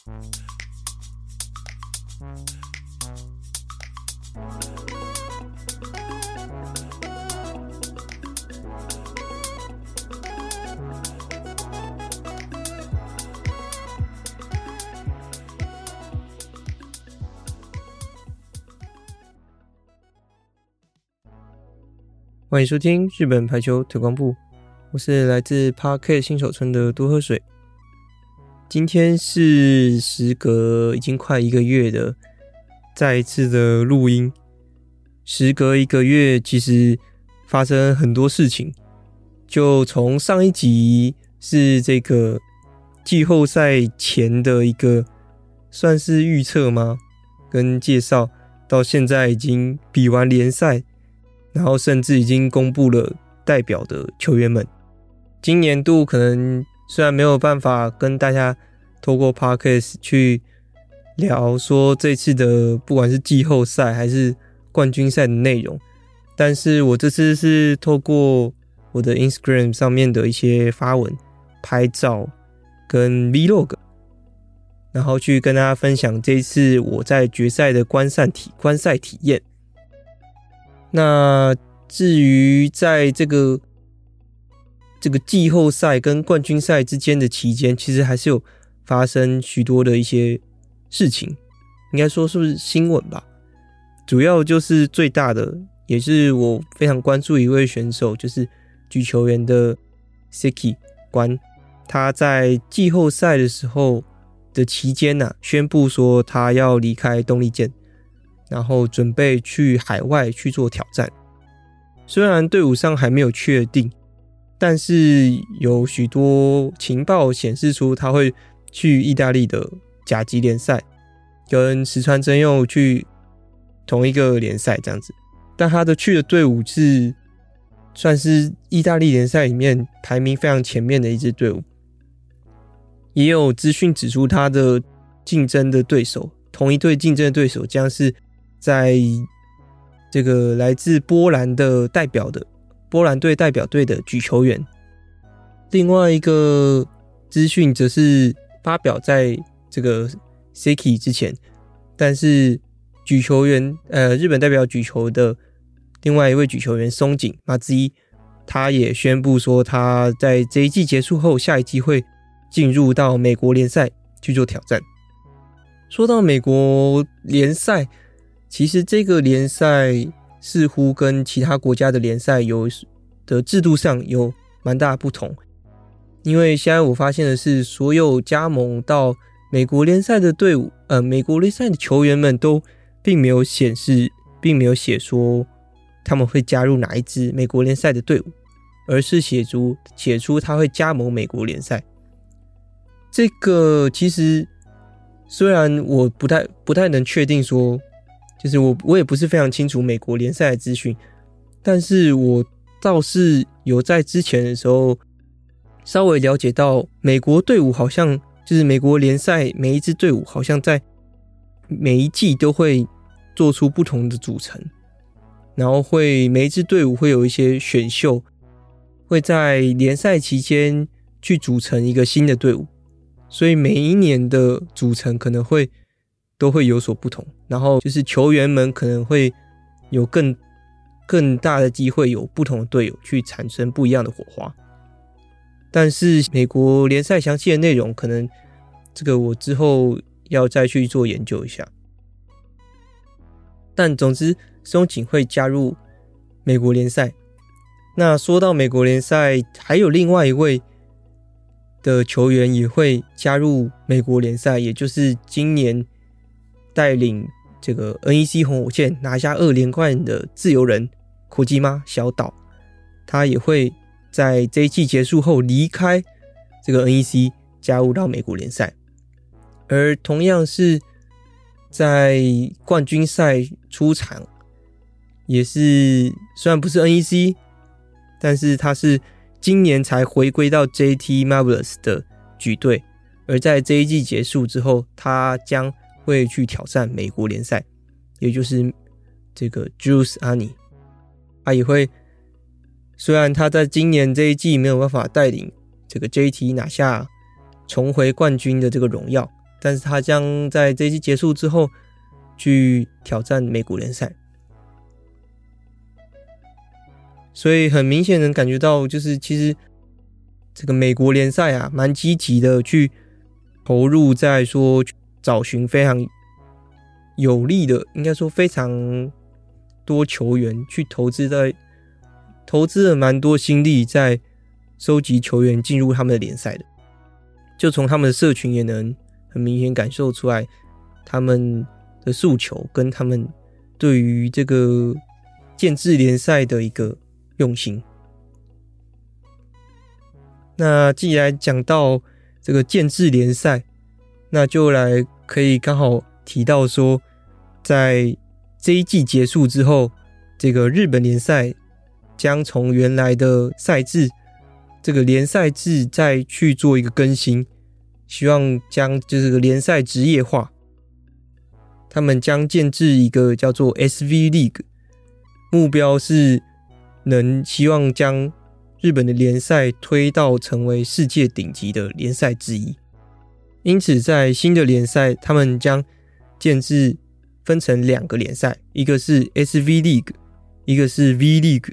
欢迎收听日本排球推广部，我是来自 Podcast 新手村的多喝水。今天是时隔已经快1个月的再一次的录音。时隔1个月，其实发生很多事情。就从上一集是这个季后赛前的一个算是预测吗？跟介绍，到现在已经比完联赛。然后甚至已经公布了代表的球员们。今年度可能虽然没有办法跟大家透过 Podcast 去聊说这次的不管是季后赛还是冠军赛的内容，但是我这次是透过我的 Instagram 上面的一些发文、拍照跟 Vlog， 然后去跟大家分享这一次我在决赛的观赛体验。那至于在这个季后赛跟冠军赛之间的期间，其实还是有发生许多的一些事情，应该说是不是新闻吧？主要就是最大的，也是我非常关注一位选手，就是举球员的 Seki 关，他在季后赛的时候的期间宣布说他要离开东丽箭。然后准备去海外去做挑战，虽然队伍上还没有确定，但是有许多情报显示出他会去意大利的甲级联赛，跟石川真佑去同一个联赛这样子。但他去的队伍是算是意大利联赛里面排名非常前面的一支队伍，也有资讯指出他的竞争的对手，同一队竞争的对手将是在这个来自波兰队代表队的举球员。另外一个资讯则是发表在这个 Seki 之前，但是举球员日本代表举球的另外一位举球员松井麻之一，他也宣布说他在这一季结束后，下一季会进入到美国联赛去做挑战。说到美国联赛，其实这个联赛似乎跟其他国家的联赛的制度上有蛮大的不同，因为现在我发现的是，所有加盟到美国联赛的队伍，美国联赛的球员们都并没有写说他们会加入哪一支美国联赛的队伍，而是写出他会加盟美国联赛。这个其实虽然我不太能确定说，就是我也不是非常清楚美国联赛的资讯，但是我倒是有在之前的时候稍微了解到，美国队伍好像就是美国联赛每一支队伍好像在每一季都会做出不同的组成，然后每一支队伍会有一些选秀，会在联赛期间去组成一个新的队伍，所以每一年的组成可能都会有所不同，然后就是球员们可能会有更大的机会有不同的队友去产生不一样的火花。但是美国联赛详细的内容，可能这个我之后要再去做研究一下。但总之松井会加入美国联赛。那说到美国联赛，还有另外一位的球员也会加入美国联赛，也就是今年带领这个 NEC 红火箭拿下2连冠的自由人Kojima小岛，他也会在这一季结束后离开这个 NEC， 加入到美国联赛。而同样是在冠军赛出场，也是虽然不是 NEC， 但是他是今年才回归到 JT Marvelous 的举队，而在这一季结束之后，他将会去挑战美国联赛，也就是这个 Juice Ani。 他也会，虽然他在今年这一季没有办法带领这个 JT 拿下重回冠军的这个荣耀， 但是他将在这一季结束之后去挑战美国联赛。所以很明显能感觉到，就是其实这个美国联赛啊，蛮积极的去投入在说找寻非常有利的，应该说非常多球员去投资了蛮多心力在收集球员进入他们的联赛的。就从他们的社群也能很明显感受出来他们的诉求跟他们对于这个建制联赛的一个用心。那既然讲到这个建制联赛，那就来可以刚好提到说，在这一季结束之后，这个日本联赛将从原来的赛制这个联赛制再去做一个更新，希望将这个联赛职业化。他们将建制一个叫做 SV League， 目标是能希望将日本的联赛推到成为世界顶级的联赛之一。因此在新的联赛，他们将建制分成2个联赛，一个是 SV League， 一个是 V League。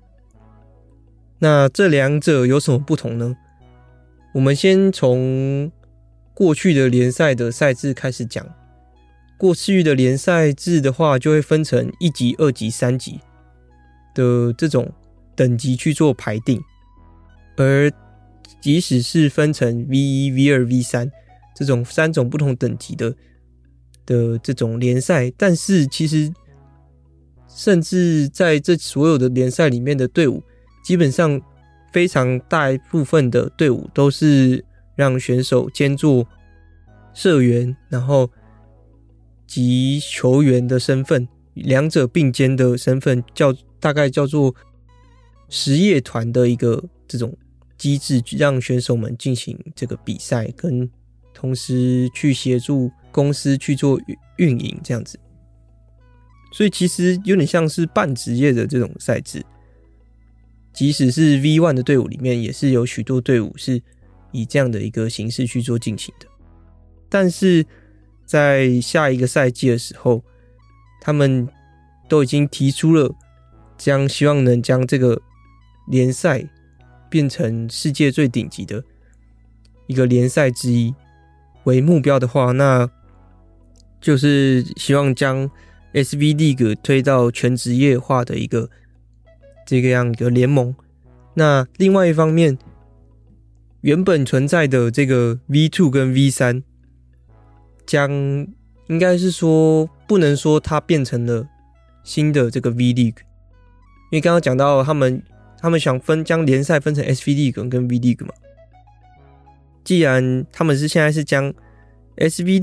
那这2者有什么不同呢？我们先从过去的联赛的赛制开始讲。过去的联赛制的话，就会分成1级、2级、3级的这种等级去做排定，而即使是分成 V1、V2、V3 这种3种不同等级的这种联赛，但是其实甚至在这所有的联赛里面的队伍，基本上非常大一部分的队伍都是让选手兼做社员，然后及球员的身份，2者并肩的身份，大概叫做实业团的一个这种机制，让选手们进行这个比赛，跟同时去协助公司去做运营这样子。所以其实有点像是半职业的这种赛制。即使是 V1 的队伍里面，也是有许多队伍是以这样的一个形式去做进行的。但是在下一个赛季的时候，他们都已经提出了希望能将这个联赛变成世界最顶级的一个联赛之一为目标的话，那就是希望将 SV League 推到全职业化的一个这个样一个联盟。那另外一方面，原本存在的这个 V2 跟 V3 将应该是说不能说它变成了新的这个 V League， 因为刚刚讲到他们想将联赛分成 SV League 跟 V League 嘛。既然他们现在是将 SV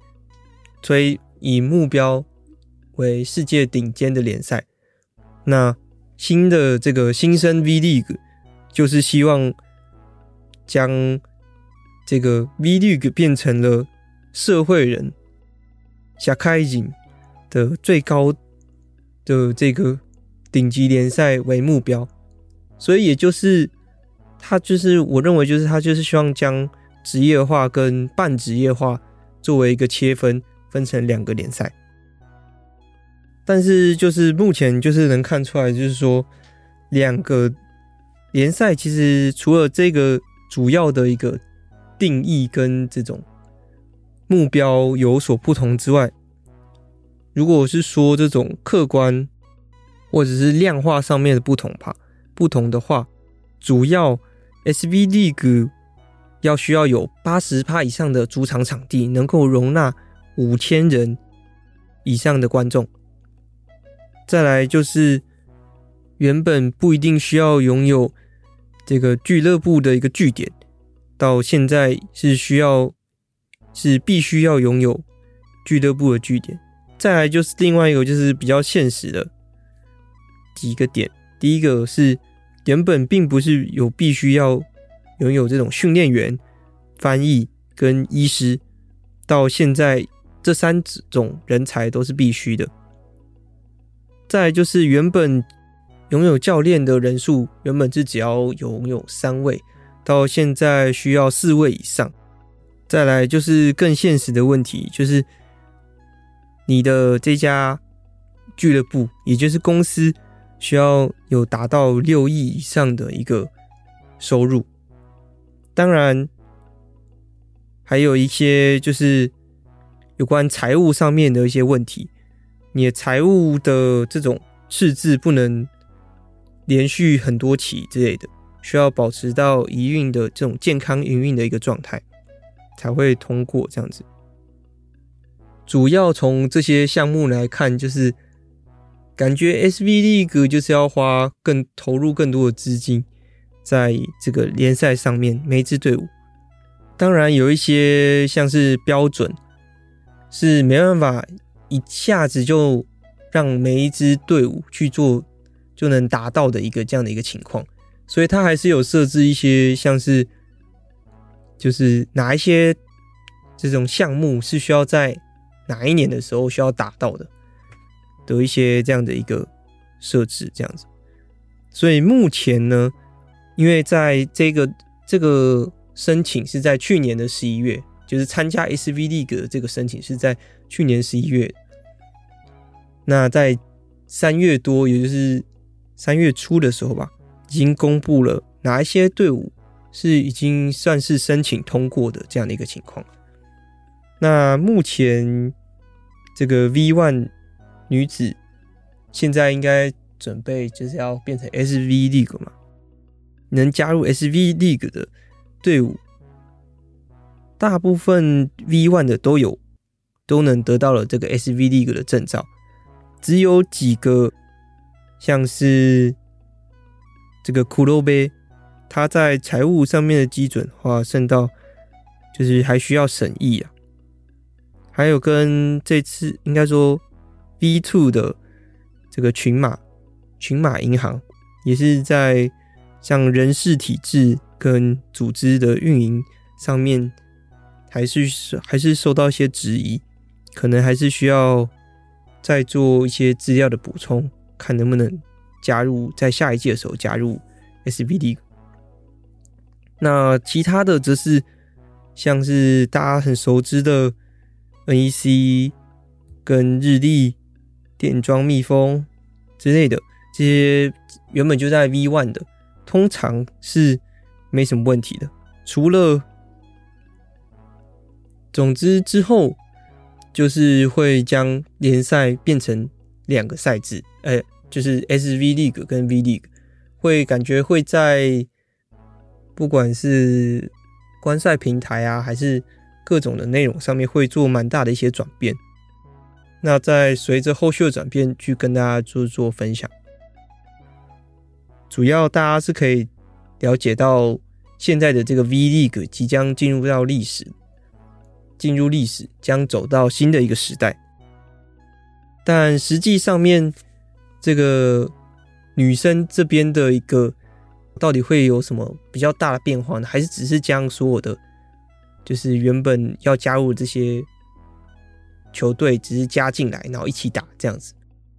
League 以目标为世界顶尖的联赛，那新的这个新生 V League 就是希望将这个 V League 变成了社会人社会人的最高的这个顶级联赛为目标。所以也就是他就是我认为就是他就是希望将职业化跟半职业化作为一个切分成2个联赛。但是就是目前就是能看出来，就是说2个联赛其实除了这个主要的一个定义跟这种目标有所不同之外，如果是说这种客观或者是量化上面的不同的话，主要 SV League 需要有 80% 以上的主场场地，能够容纳5000人以上的观众。再来就是原本不一定需要拥有这个俱乐部的一个据点，到现在是必须要拥有俱乐部的据点。再来就是另外一个就是比较现实的几个点。第一个是原本并不是必须要拥有这种训练员、翻译跟医师，到现在这3种人才都是必须的。再来就是原本拥有教练的人数原本是只要拥有3位，到现在需要4位以上。 再来就是更现实的问题，就是你的这家俱乐部，也就是公司，需要有达到6亿以上的一个收入。当然还有一些就是有关财务上面的一些问题，你的财务的这种赤字不能连续很多期之类的，需要保持到营运的这种健康营运的一个状态才会通过这样子。主要从这些项目来看，就是感觉 SV League 就是要投入更多的资金在这个联赛上面，每一支队伍。当然有一些像是标准是没办法一下子就让每一支队伍去做就能达到的这样的一个情况，所以它还是有设置一些像是就是哪一些这种项目是需要在哪一年的时候需要达到的一些这样的一个设置这样子。所以目前呢，因为在这个申请是在去年的11月，就是参加 SV League 的这个申请是在去年11月，那在3月多，也就是3月初的时候吧，已经公布了哪一些队伍是已经算是申请通过的这样的一个情况。那目前这个 V1 女子现在应该准备就是要变成 SV League 嘛，能加入 SV League 的队伍大部分 V1 的都能得到了这个 SV League 的证照，只有几个像是这个骷髅杯，它在财务上面的基准的话剩到就是还需要审议啊。还有跟这次应该说 V2 的这个群马银行，也是在像人事体制跟组织的运营上面还是受到一些质疑，可能还是需要再做一些资料的补充，看能不能在下一季的时候加入 SV League。 那其他的则是像是大家很熟知的 NEC 跟日立、电装蜜蜂之类的，这些原本就在 V1 的通常是没什么问题的，除了总之之后就是会将联赛变成2个赛制，就是 SV League 跟 V League， 感觉会在不管是观赛平台啊还是各种的内容上面会做蛮大的一些转变，那再随着后续的转变去跟大家做分享。主要大家是可以了解到现在的这个 V League 即将进入历史，将走到新的一个时代。但实际上面这个女生这边的一个到底会有什么比较大的变化呢？还是只是将所有的就是原本要加入这些球队只是加进来然后一起打这样子？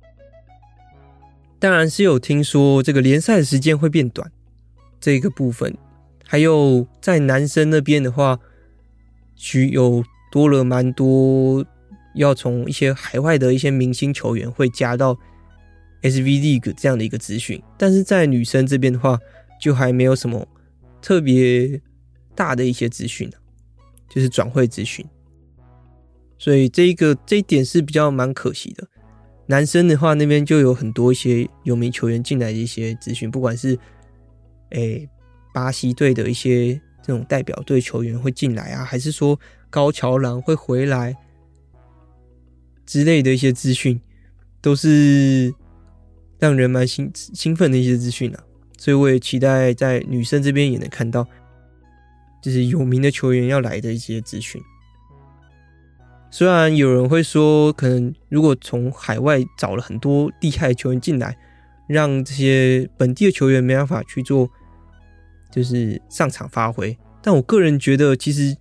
当然是有听说这个联赛的时间会变短这个部分，还有在男生那边的话有多了蛮多要从一些海外的一些明星球员会加到 SV League 这样的一个资讯，但是在女生这边的话就还没有什么特别大的一些资讯，就是转会资讯，所以这一点是比较蛮可惜的。男生的话那边就有很多一些有名球员进来的一些资讯，不管是巴西队的一些这种代表队球员会进来啊，还是说高桥郎会回来之类的一些资讯，都是让人蛮兴奋的一些资讯啊。所以我也期待在女生这边也能看到就是有名的球员要来的一些资讯。虽然有人会说可能如果从海外找了很多厉害的球员进来，让这些本地的球员没办法去做就是上场发挥，但我个人觉得其实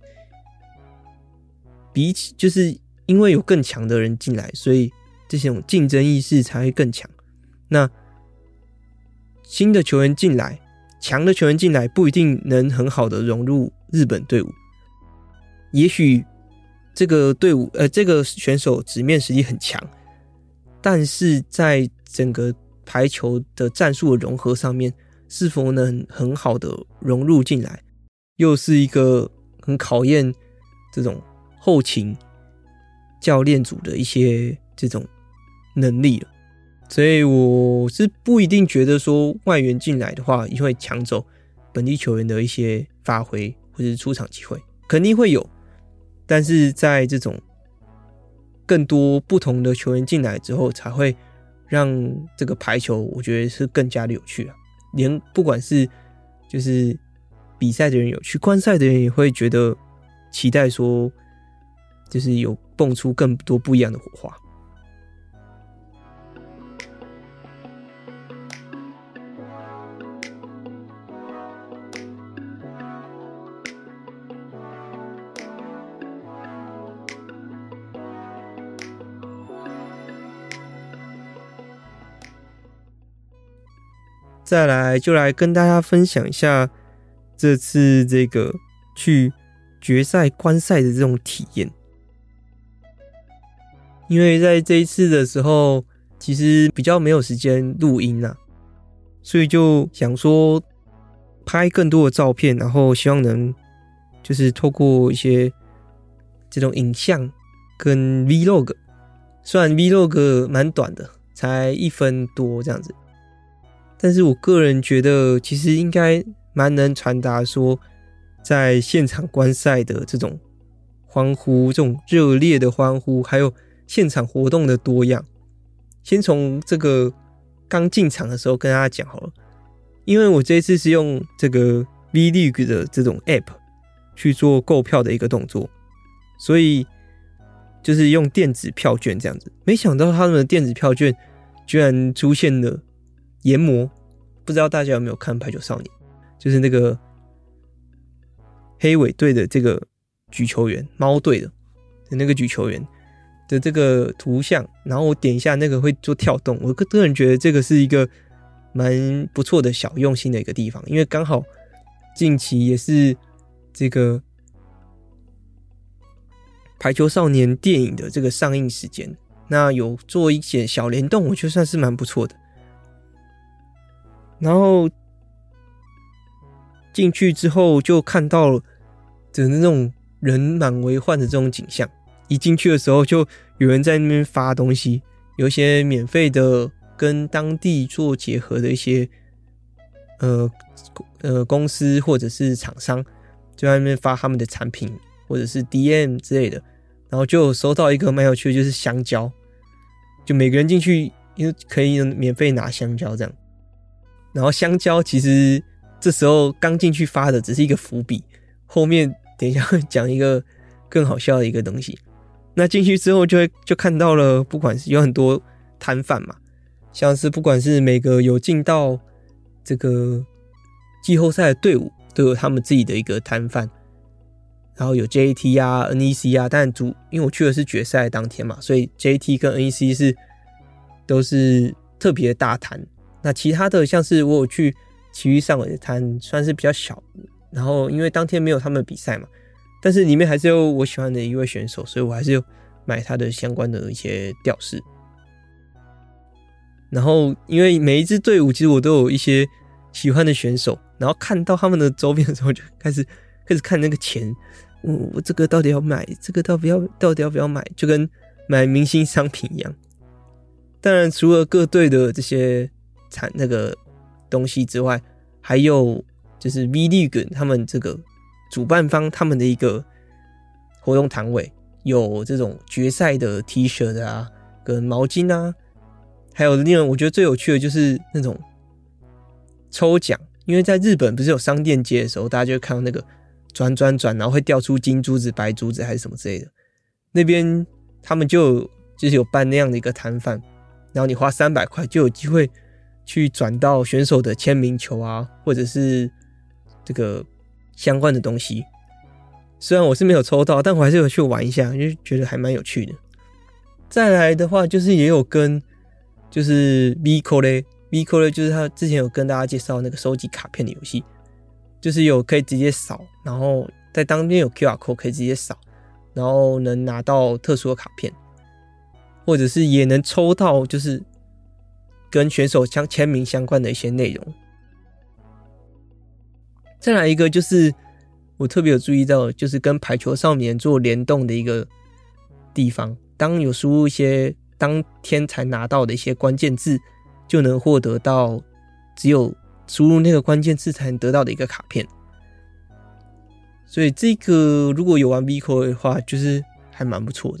比起就是因为有更强的人进来，所以这种竞争意识才会更强。那新的球员进来，强的球员进来不一定能很好的融入日本队伍， 也许这个队伍这个选手纸面实力很强，但是在整个排球的战术的融合上面，是否能很好的融入进来，又是一个很考验这种后勤教练组的一些这种能力了。所以我是不一定觉得说外援进来的话会抢走本地球员的一些发挥或者是出场机会，肯定会有，但是在这种更多不同的球员进来之后，才会让这个排球我觉得是更加的有趣啊。连不管是就是比赛的人有趣，观赛的人也会觉得期待说，就是有蹦出更多不一样的火花。再来就来跟大家分享一下这次这个去决赛观赛的这种体验。因为在这一次的时候其实比较没有时间录音啊，所以就想说拍更多的照片，然后希望能就是透过一些这种影像跟 Vlog， 虽然 Vlog 蛮短的，才1分多这样子，但是我个人觉得其实应该蛮能传达说在现场观赛的这种欢呼，这种热烈的欢呼，还有现场活动的多样。先从这个刚进场的时候跟大家讲好了，因为我这一次是用这个 V-League 的这种 App 去做购票的一个动作，所以就是用电子票券这样子。没想到他们的电子票券居然出现了研磨，不知道大家有没有看排球少年，就是那个黑尾队的这个举球员，猫队的那个举球员的这个图像，然后我点一下那个会做跳动。我个人觉得这个是一个蛮不错的小用心的一个地方，因为刚好近期也是这个排球少年电影的这个上映时间，那有做一些小联动，我觉得算是蛮不错的。然后进去之后就看到了那种人满为患的这种景象，一进去的时候就有人在那边发东西，有一些免费的跟当地做结合的一些公司或者是厂商就在那边发他们的产品或者是 DM 之类的，然后就有收到一个蛮有趣的，就是香蕉，就每个人进去因为可以免费拿香蕉这样。然后香蕉其实这时候刚进去发的只是一个伏笔，后面等一下会讲一个更好笑的一个东西。那进去之后就看到了，不管是有很多摊贩嘛，像是不管是每个有进到这个季后赛的队伍都有他们自己的一个摊贩，然后有 JT 啊 NEC 啊，但因为我去的是决赛当天嘛，所以 JT 跟 NEC 都是特别的大摊。那其他的像是我有去奇遇上尾的摊，算是比较小，然后因为当天没有他们比赛嘛，但是里面还是有我喜欢的一位选手，所以我还是有买他的相关的一些吊饰。然后因为每一支队伍其实我都有一些喜欢的选手，然后看到他们的周边的时候就开始看那个钱，我这个到底要买，这个到底要不要买，就跟买明星商品一样。当然除了各队的这些那个东西之外，还有就是 V-League 他们这个主办方他们的一个活动摊位，有这种决赛的 T 恤啊跟毛巾啊，还有另外我觉得最有趣的就是那种抽奖。因为在日本不是有商店街的时候，大家就会看到那个转，然后会掉出金珠子白珠子还是什么之类的，那边他们就是有办那样的一个摊贩，然后你花300块就有机会去转到选手的签名球啊，或者是这个相关的东西。虽然我是没有抽到，但我还是有去玩一下，就觉得还蛮有趣的。再来的话就是也有跟就是 V-Cole 就是他之前有跟大家介绍那个收集卡片的游戏，就是有可以直接扫，然后在当边有 QR code 可以直接扫， 然后能拿到特殊的卡片，或者是也能抽到就是跟选手签名相关的一些内容。再来一个就是我特别有注意到，就是跟排球少年做联动的一个地方，当有输入一些当天才拿到的一些关键字，就能获得到只有输入那个关键字才能得到的一个卡片。所以这个如果有玩 Vico 的话，就是还蛮不错的。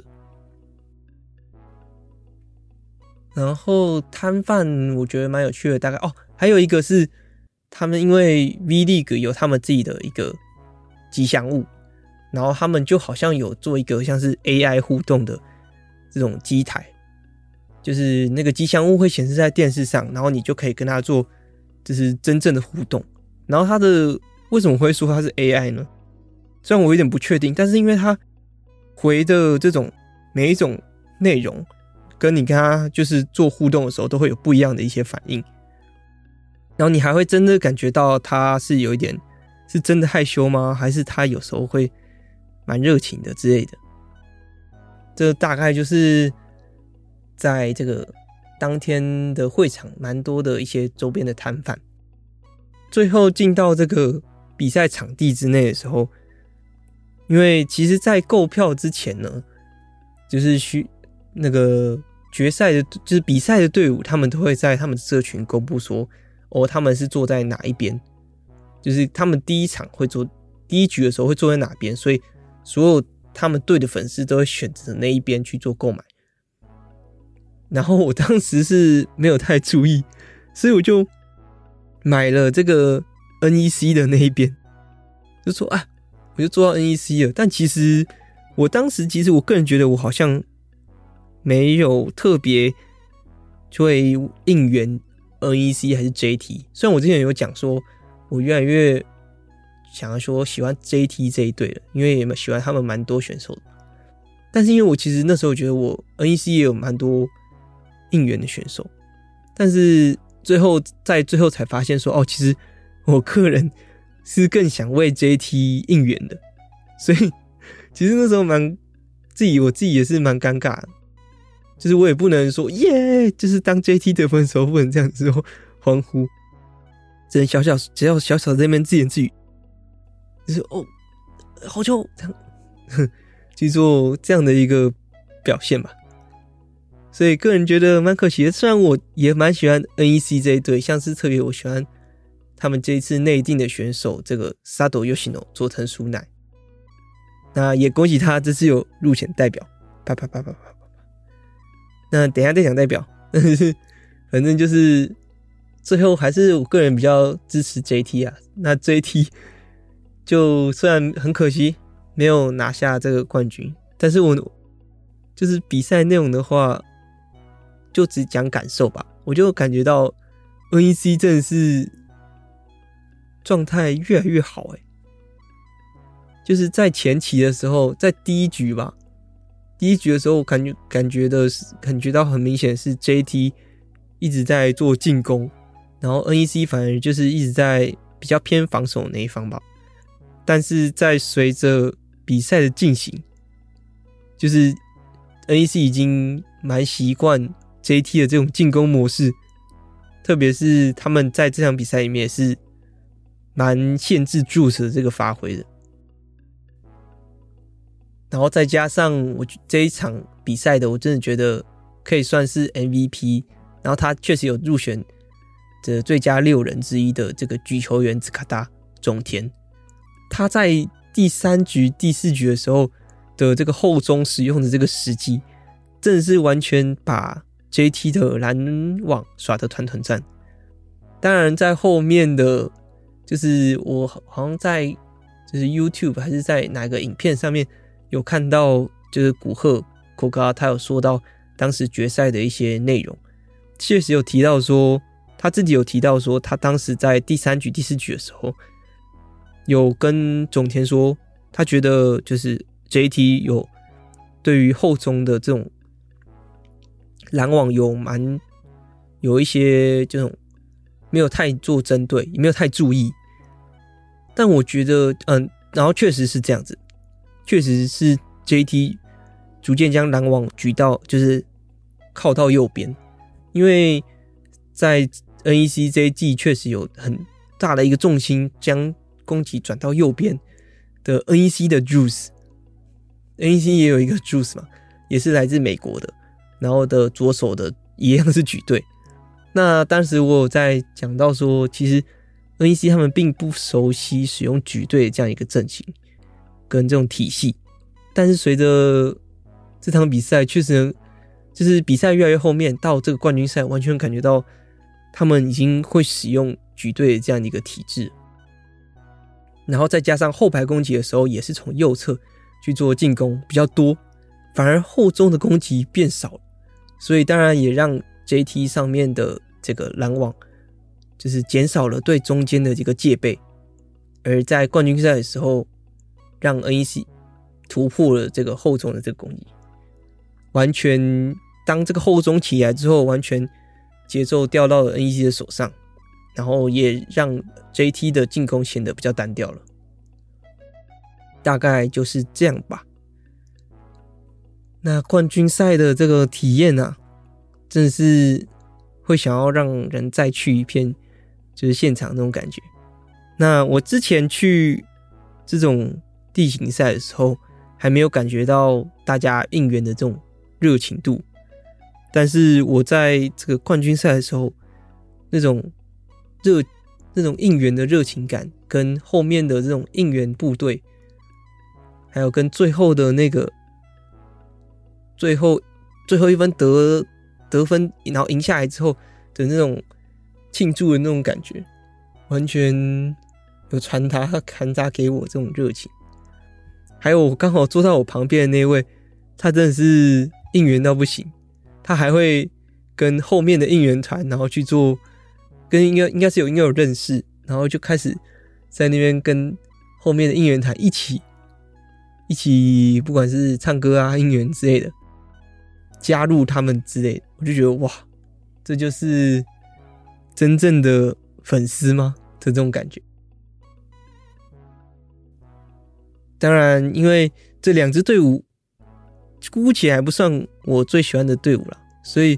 然后摊贩我觉得蛮有趣的，大概还有一个是他们因为 V League 有他们自己的一个吉祥物，然后他们就好像有做一个像是 AI 互动的这种机台，就是那个吉祥物会显示在电视上，然后你就可以跟他做就是真正的互动。然后他的为什么会说他是 AI 呢？虽然我有点不确定，但是因为他回的这种每一种内容跟你跟他就是做互动的时候都会有不一样的一些反应，然后你还会真的感觉到他是有一点是真的害羞吗？还是他有时候会蛮热情的之类的。这大概就是在这个当天的会场蛮多的一些周边的摊贩。最后进到这个比赛场地之内的时候，因为其实在购票之前呢，就是那个决赛的就是比赛的队伍，他们都会在他们社群公布说他们是坐在哪一边，就是他们第一场会坐第一局的时候会坐在哪边，所以所有他们队的粉丝都会选择那一边去做购买。然后我当时是没有太注意，所以我就买了这个 NEC 的那一边，就说我就做到 NEC 了。但其实我当时我个人觉得我好像没有特别就会应援 NEC 还是 JT。虽然我之前有讲说我越来越想要说喜欢 JT 这一队了，因为也喜欢他们蛮多选手的。但是因为我其实那时候觉得我 NEC 也有蛮多应援的选手，但是最后才发现说其实我个人是更想为 JT 应援的，所以其实那时候我自己也是蛮尴尬的，就是我也不能说耶，就是当 JT 得分的时候不能这样子欢呼，只能只要小小在那边自言自语，就是好球这样去做这样的一个表现吧。所以个人觉得蛮可惜的，虽然我也蛮喜欢 NEC 这一队，像是特别我喜欢他们这一次内定的选手这个 Sado Yoshino 佐藤淑乃，那也恭喜他这次有入选代表，啪啪啪啪啪啪。那等一下再讲代表，但是反正就是最后还是我个人比较支持 JT 啊。那 JT 就虽然很可惜没有拿下这个冠军，但是我就是比赛内容的话，就只讲感受吧。我就感觉到 NEC 真的是状态越来越好就是在前期的时候，在第一局的时候，我感觉到很明显是 JT 一直在做进攻，然后 NEC 反而就是一直在比较偏防守那一方吧。但是在随着比赛的进行，就是 NEC 已经蛮习惯 JT 的这种进攻模式，特别是他们在这场比赛里面也是蛮限制 Juice 的这个发挥的。然后再加上我这一场比赛的，我真的觉得可以算是 MVP， 然后他确实有入选这最佳6人之一的这个举球员子卡达种田，他在第3局第4局的时候的这个后中使用的这个时机，真的是完全把 JT 的拦网耍得团团转。当然在后面的就是我好像在就是 YouTube 还是在哪个影片上面有看到，就是古贺口嘎他有说到当时决赛的一些内容，确实有提到说他自己有提到说他当时在第3局第4局的时候有跟种田说，他觉得就是 JT 有对于后中的这种拦网有一些这种没有太做针对，也没有太注意。但我觉得然后确实是这样子，确实是 JT 逐渐将拦网举到就是靠到右边，因为在 NEC 这一季确实有很大的一个重心将攻击转到右边的 NEC 的 Juice。NEC 也有一个 Juice 嘛，也是来自美国的，然后的左手的一样是举队。那当时我有在讲到说，其实 NEC 他们并不熟悉使用举队这样一个阵型跟这种体系，但是随着这场比赛确实就是比赛越来越后面，到这个冠军赛完全感觉到他们已经会使用举队这样的一个体制，然后再加上后排攻击的时候也是从右侧去做进攻比较多，反而后中的攻击变少了，所以当然也让 JT 上面的这个拦网就是减少了对中间的这个戒备，而在冠军赛的时候让 NEC 突破了这个后中的这个攻击，完全当这个后中起来之后，完全节奏掉到了 NEC 的手上，然后也让 JT 的进攻显得比较单调了，大概就是这样吧。那冠军赛的这个体验啊，真的是会想要让人再去一遍就是现场那种感觉。那我之前去这种地形赛的时候还没有感觉到大家应援的这种热情度，但是我在这个冠军赛的时候那种应援的热情感，跟后面的这种应援部队，还有跟最后的那个最后一分得分然后赢下来之后的那种庆祝的那种感觉，完全有传达给我这种热情。还有我刚好坐到我旁边的那位，他真的是应援到不行，他还会跟后面的应援团然后去做跟应该是有认识，然后就开始在那边跟后面的应援团一起不管是唱歌啊应援之类的，加入他们之类的，我就觉得哇，这就是真正的粉丝吗的这种感觉。当然因为这两支队伍姑且还不算我最喜欢的队伍啦，所以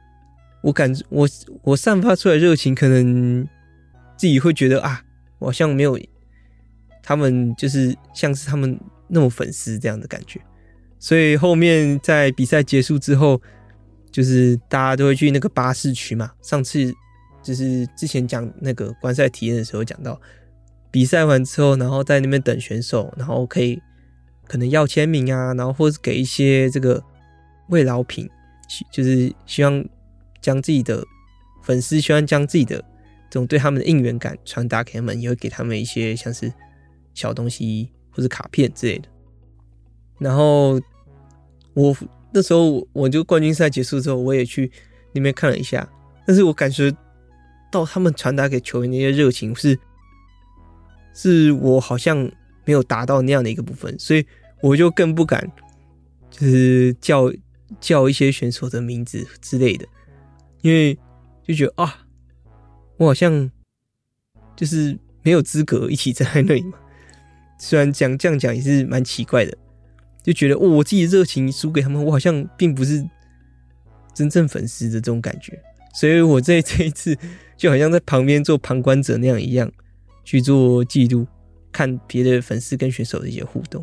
我散发出来的热情可能自己会觉得啊，我好像没有他们就是像是他们那么粉丝这样的感觉。所以后面在比赛结束之后，就是大家都会去那个巴士区嘛，上次就是之前讲那个观赛体验的时候讲到，比赛完之后然后在那边等选手，然后可能要签名啊，然后或是给一些这个慰劳品，就是希望将自己的粉丝希望将自己的这种对他们的应援感传达给他们，也会给他们一些像是小东西或是卡片之类的。然后我那时候我就冠军赛结束之后我也去那边看了一下，但是我感觉到他们传达给球员的一些热情是我好像没有达到那样的一个部分，所以我就更不敢就是叫一些选手的名字之类的，因为就觉得啊，我好像就是没有资格一起站在那里嘛。虽然这样讲也是蛮奇怪的，就觉得我自己的热情输给他们，我好像并不是真正粉丝的这种感觉，所以我这一次就好像在旁边做旁观者那样一样去做记录，看别的粉丝跟选手的一些互动。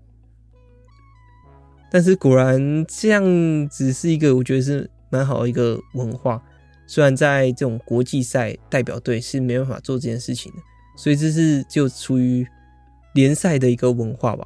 但是果然这样子是一个我觉得是蛮好的一个文化，虽然在这种国际赛代表队是没办法做这件事情的，所以这是就属于联赛的一个文化吧。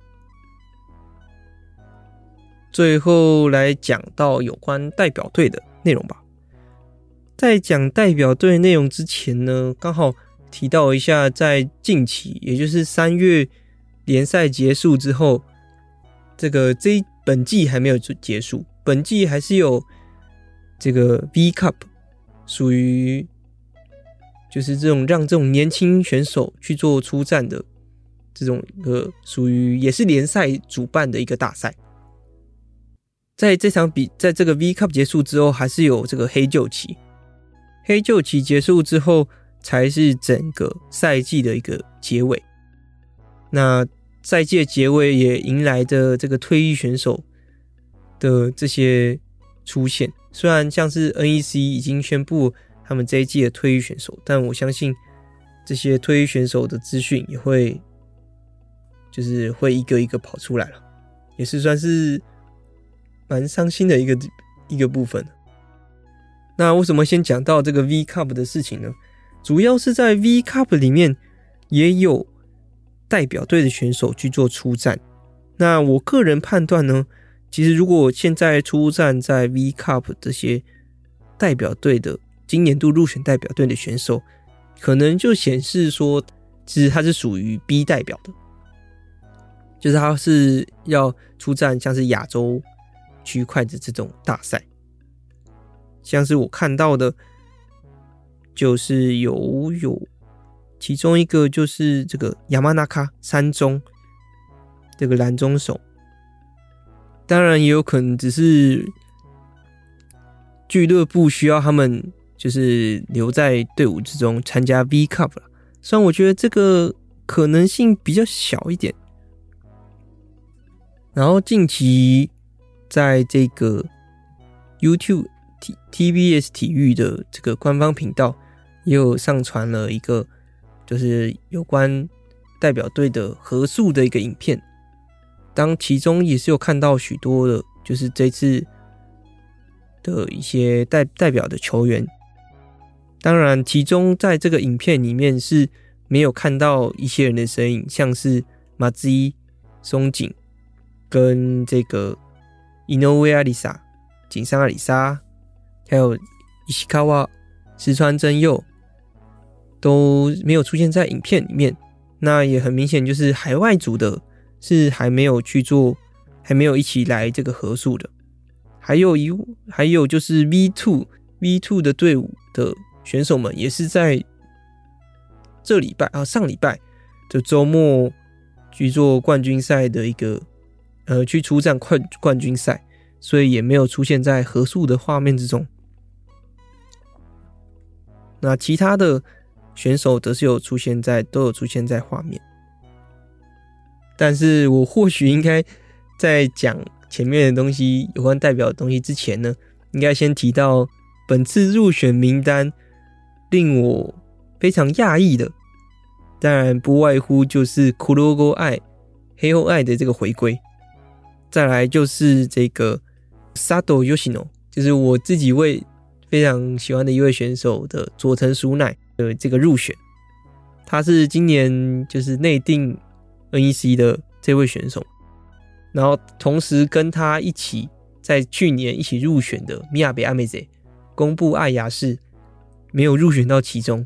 最后来讲到有关代表队的内容吧。在讲代表队内容之前呢，刚好提到一下，在近期也就是3月联赛结束之后，本季还没有结束，本季还是有这个 V Cup， 属于就是这种让这种年轻选手去做出战的这种属于也是联赛主办的一个大赛。在这个 V Cup 结束之后，还是有这个黑旧期。黑旧期结束之后，才是整个赛季的一个结尾。那赛季结尾也迎来的这个退役选手的这些出现。虽然像是 NEC 已经宣布他们这一季的退役选手，但我相信这些退役选手的资讯也会一个一个跑出来了，也是算是蛮伤心的一个部分。那为什么先讲到这个 V Cup 的事情呢？主要是在 V Cup 里面也有代表队的选手去做出战。那我个人判断呢，其实如果现在出战在 V Cup 这些代表队的今年度入选代表队的选手，可能就显示说其实他是属于 B 代表的，就是他是要出战像是亚洲区块的这种大赛。像是我看到的就是有其中一个就是这个亚马纳卡山中这个蓝中手，当然也有可能只是俱乐部需要他们就是留在队伍之中参加 V Cup 啦，虽然我觉得这个可能性比较小一点。然后近期在这个 YouTube TBS 体育的这个官方频道也有上传了一个就是有关代表队的合宿的一个影片，当其中也是有看到许多的就是这次的一些代表的球员。当然其中在这个影片里面是没有看到一些人的身影，像是马兹伊、松井跟这个井上阿里沙、井上阿里沙，还有石川石川真佑都没有出现在影片里面。那也很明显就是海外组的是还没有去做，还没有一起来这个合宿的。还有就是 V2 的队伍的选手们也是在这礼拜上礼拜的周末去做冠军赛的一个去出战冠军赛，所以也没有出现在合宿的画面之中。那其他的选手则是都有出现在画面。但是我或许应该在讲前面的东西，有关代表的东西之前呢，应该先提到本次入选名单令我非常讶异的，当然不外乎就是Kurogo爱黑后爱的这个回归，再来就是这个 Sato Yoshino， 就是我自己非常喜欢的一位选手的佐藤淑乃的这个入选。他是今年就是内定 NEC 的这位选手，然后同时跟他一起在去年一起入选的米亚北阿美贼公布爱雅士没有入选到其中。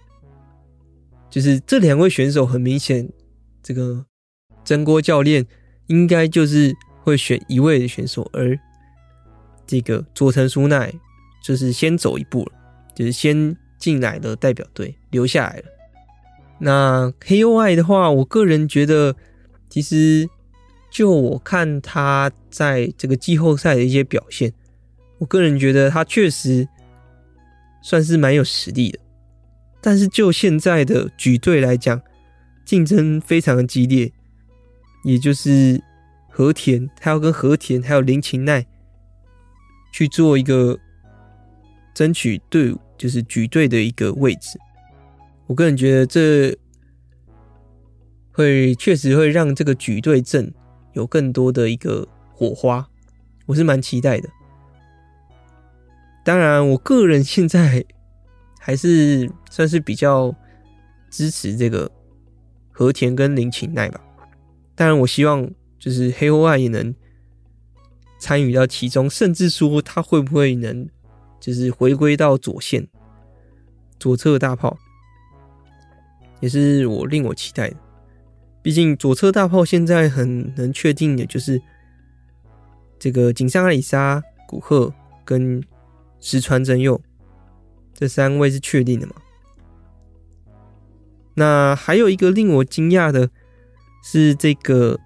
就是这两位选手很明显，这个真锅教练应该就是会选一位的选手，而这个佐藤淑乃就是先走一步了，就是先进来的代表队留下来了。那 KOI 的话，我个人觉得其实就我看他在这个季后赛的一些表现，我个人觉得他确实算是蛮有实力的。但是就现在的举队来讲，竞争非常的激烈，也就是和田，他要跟和田还有林琴奈去做一个争取队伍，就是举队的一个位置。我个人觉得这确实会让这个举队阵有更多的一个火花，我是蛮期待的。当然我个人现在还是算是比较支持这个和田跟林琴奈吧。当然我希望就是黑后爱也能参与到其中，甚至说他会不会能就是回归到左线左侧大炮，也是令我期待的。毕竟左侧大炮现在很能确定的就是这个井上阿里沙、古贺跟石川真佑这三位是确定的嘛。那还有一个令我惊讶的是这个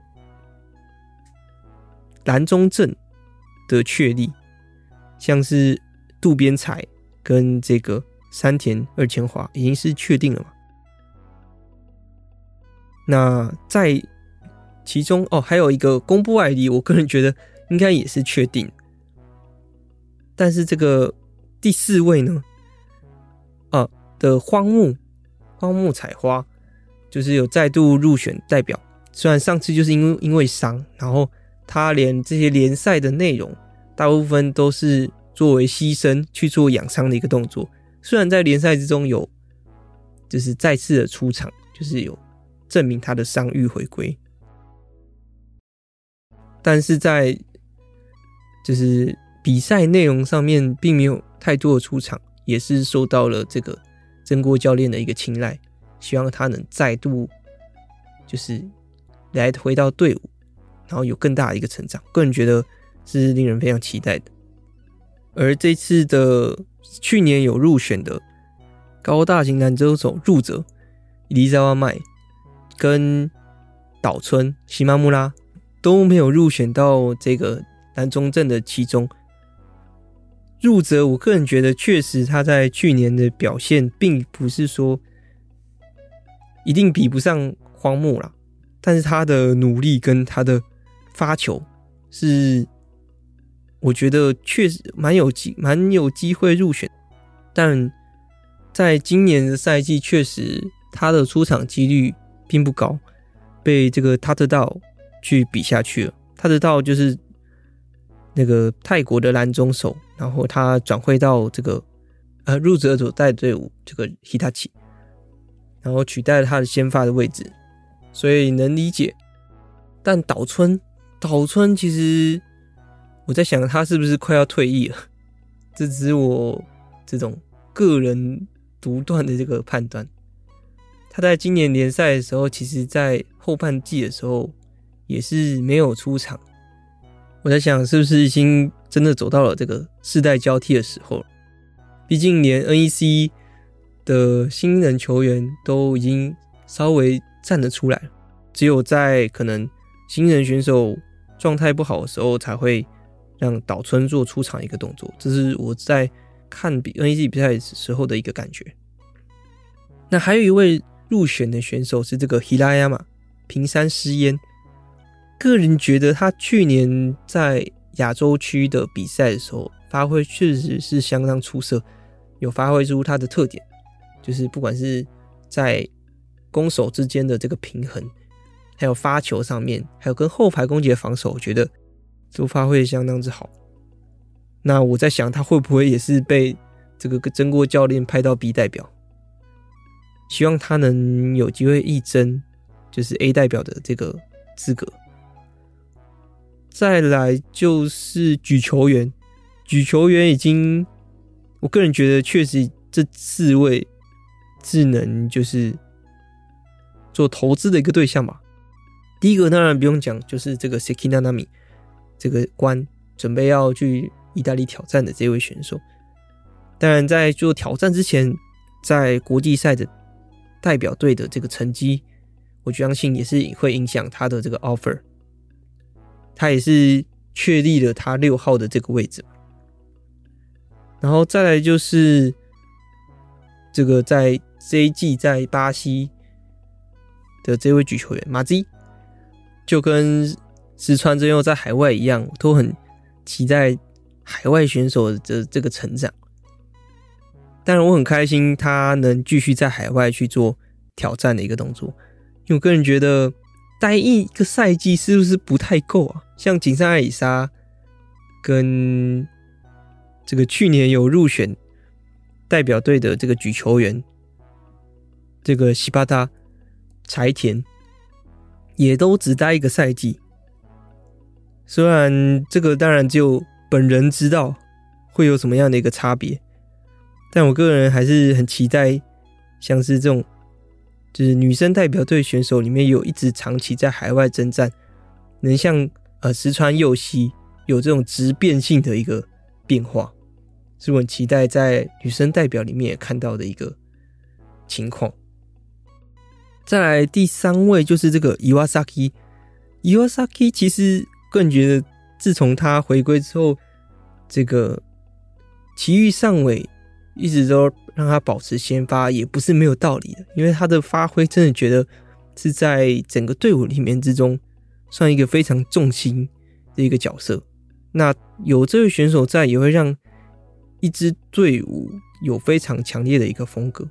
蓝中正的确立，像是渡边彩跟这个山田二千华已经是确定了嘛。那在其中还有一个公布艾迪，我个人觉得应该也是确定。但是这个第4位呢，的荒木采花，就是有再度入选代表。虽然上次就是因为伤，然后他连这些联赛的内容大部分都是作为牺牲去做养伤的一个动作。虽然在联赛之中有就是再次的出场，就是有证明他的伤愈回归，但是在就是比赛内容上面并没有太多的出场，也是受到了这个真锅教练的一个青睐，希望他能再度就是回到队伍，然后有更大的一个成长，个人觉得是令人非常期待的。而这次的去年有入选的高大型男车手入泽伊丽莎瓦麦跟岛村西马木拉都没有入选到这个男中正的其中。入泽我个人觉得确实他在去年的表现并不是说一定比不上荒木啦，但是他的努力跟他的发球是我觉得确实蛮有机会入选，但在今年的赛季确实他的出场几率并不高，被这个塔特道去比下去了。塔特道就是那个泰国的蓝中手，然后他转会到这个入泽所带队伍这个 Hitachi， 然后取代了他的先发的位置，所以能理解。但岛村其实我在想他是不是快要退役了，这只是我这种个人独断的这个判断。他在今年联赛的时候，其实在后半季的时候也是没有出场，我在想是不是已经真的走到了这个世代交替的时候了。毕竟连 NEC 的新人球员都已经稍微站得出来了，只有在可能新人选手状态不好的时候才会让岛村做出场一个动作，这是我在看NEC 比赛的时候的一个感觉。那还有一位入选的选手是这个 Hirayama 平山诗烟，个人觉得他去年在亚洲区的比赛的时候发挥确实是相当出色，有发挥出他的特点，就是不管是在攻守之间的这个平衡，还有发球上面，还有跟后排攻击的防守，我觉得都发挥相当之好。那我在想他会不会也是被这个真锅教练派到 B 代表，希望他能有机会一争就是 A 代表的这个资格。再来就是举球员已经，我个人觉得确实这4位智能就是做投资的一个对象吧。第一个当然不用讲，就是这个 Seki Nanami 这个官准备要去意大利挑战的这位选手。当然在做挑战之前，在国际赛的代表队的这个成绩，我相信也是会影响他的这个 offer。他也是确立了他6号的这个位置。然后再来就是这个在这一季在巴西的这位举球员马基，就跟石川真佑在海外一样，都很期待海外选手的这个成长。当然我很开心他能继续在海外去做挑战的一个动作，因为我个人觉得待一个赛季是不是不太够啊？像井上爱里沙跟这个去年有入选代表队的这个举球员这个西巴达柴田也都只待一个赛季，虽然这个当然只有本人知道会有什么样的一个差别，但我个人还是很期待像是这种就是女生代表队选手里面有一直长期在海外征战，能像石川佑希有这种质变性的一个变化，是我很期待在女生代表里面也看到的一个情况。再来第3位就是这个 Iwasaki 其实个人觉得自从他回归之后，这个崎玉上尾一直都让他保持先发也不是没有道理的，因为他的发挥真的觉得是在整个队伍里面之中算一个非常重心的一个角色。那有这位选手在，也会让一支队伍有非常强烈的一个风格。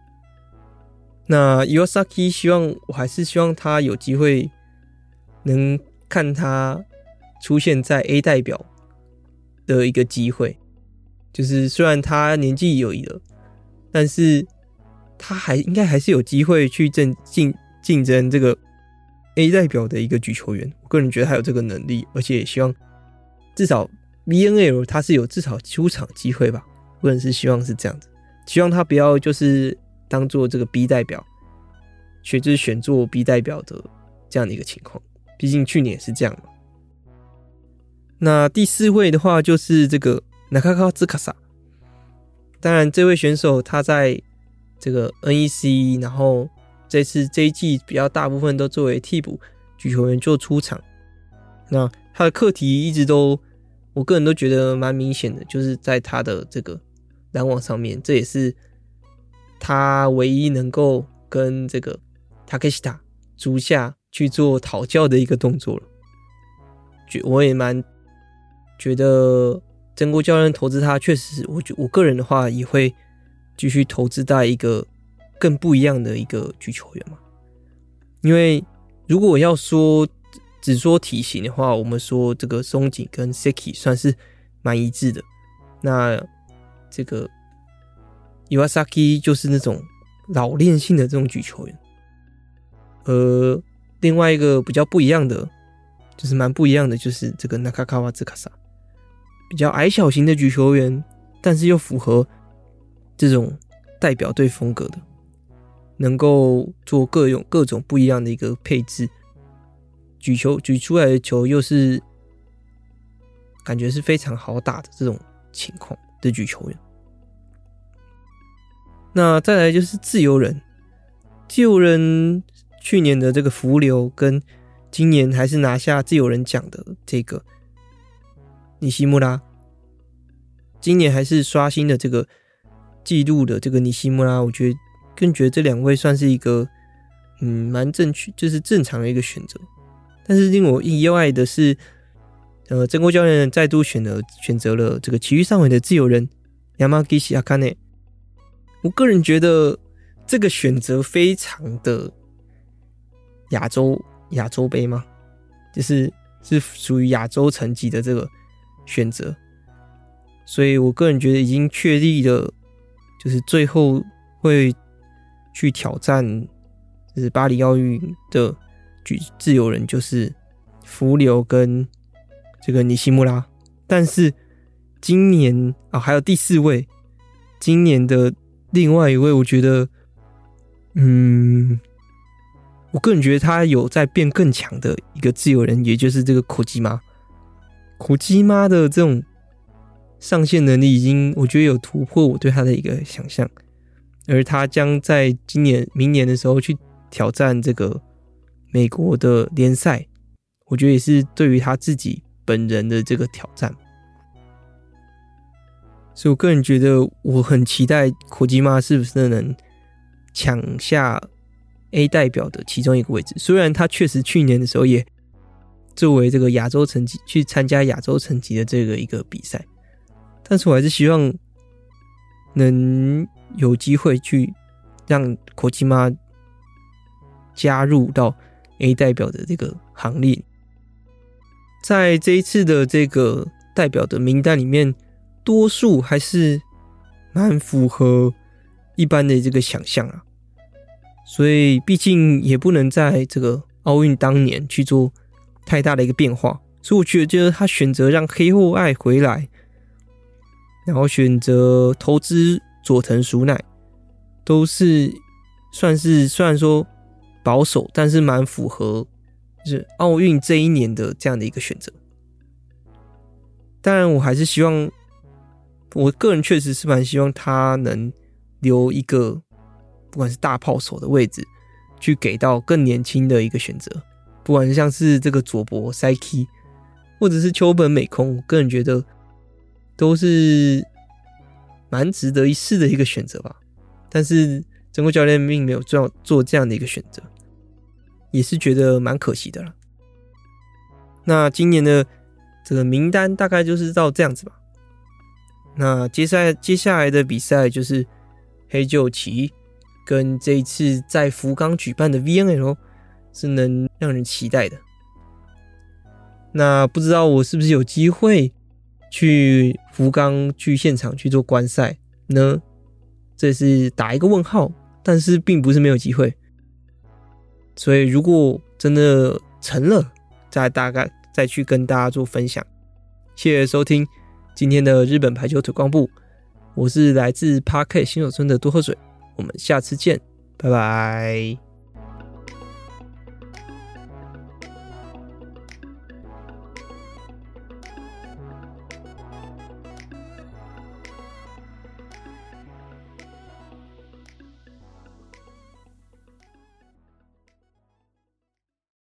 那 Iwasaki 我还是希望他有机会能看他出现在 A 代表的一个机会，就是虽然他年纪有了，但是他应该还是有机会去竞争这个 A 代表的一个举球员。我个人觉得他有这个能力，而且也希望至少 VNL 他是有至少出场机会吧。我个人是希望是这样子，希望他不要就是当做这个 B 代表，就是选做 B 代表的这样的一个情况。毕竟去年也是这样嘛。那第4位的话就是这个 Nakakawa Tsukasa。当然这位选手他在这个 NEC， 然后这一季比较大部分都作为替补举球员做出场。那他的课题一直都，我个人都觉得蛮明显的，就是在他的这个拦网上面，这也是他唯一能够跟这个 Takeshita 足下去做讨教的一个动作了。我也蛮觉得真锅教练投资他，确实我个人的话也会继续投资在一个更不一样的一个举球员嘛。因为如果我要说只说体型的话，我们说这个松井跟 Seki 算是蛮一致的。那这个 Iwasaki 就是那种老练性的这种举球员。另外一个比较不一样的，就是蛮不一样的，就是这个 Nakakawa Tsukasa， 比较矮小型的举球员，但是又符合这种代表队风格的，能够做各种不一样的一个配置，举出来的球又是感觉是非常好打的这种情况的举球员。那再来就是自由人去年的这个福流跟今年还是拿下自由人奖的这个尼西穆拉，今年还是刷新的这个纪录的这个尼西穆拉，我觉得这两位算是一个蛮正确，就是正常的一个选择。但是令我意外的是，真锅教练再度选择了这个崎玉上尾的自由人 Yamagishi Akane。我个人觉得这个选择非常的亚洲杯吗？是属于亚洲层级的这个选择，所以我个人觉得已经确立了，就是最后会去挑战就是巴黎奥运的自由人，就是福流跟这个尼西穆拉。但是今年还有第4位，今年的另外一位，我觉得我个人觉得他有在变更强的一个自由人，也就是这个口基妈的这种上线能力已经我觉得有突破我对他的一个想象。而他将在明年的时候去挑战这个美国的联赛，我觉得也是对于他自己本人的这个挑战。所以我个人觉得我很期待口基妈是不是能抢下 A 代表的其中一个位置。虽然他确实去年的时候也作为这个亚洲层级去参加亚洲层级的这个一个比赛，但是我还是希望能有机会去让口基妈加入到 A 代表的这个行列。在这一次的这个代表的名单里面，多数还是蛮符合一般的这个想象啊，所以毕竟也不能在这个奥运当年去做太大的一个变化，所以我觉得他选择让黑后爱回来，然后选择投资佐藤淑乃，都是虽然说保守，但是蛮符合就是奥运这一年的这样的一个选择。当然我还是希望，我个人确实是蛮希望他能留一个不管是大炮手的位置，去给到更年轻的一个选择，不管像是这个佐伯 Saiki 或者是秋本美空，我个人觉得都是蛮值得一试的一个选择吧。但是真锅教练并没有做这样的一个选择，也是觉得蛮可惜的啦。 那今年的这个名单大概就是到这样子吧。那接下来的比赛就是黑鹫旗跟这一次在福冈举办的 VNL 是能让人期待的。那不知道我是不是有机会去福冈去现场去做观赛呢？这是打一个问号，但是并不是没有机会。所以如果真的成了，再去跟大家做分享。谢谢收听今天的日本排球推广部，我是来自 Park 新手村的多喝水，我们下次见，拜拜。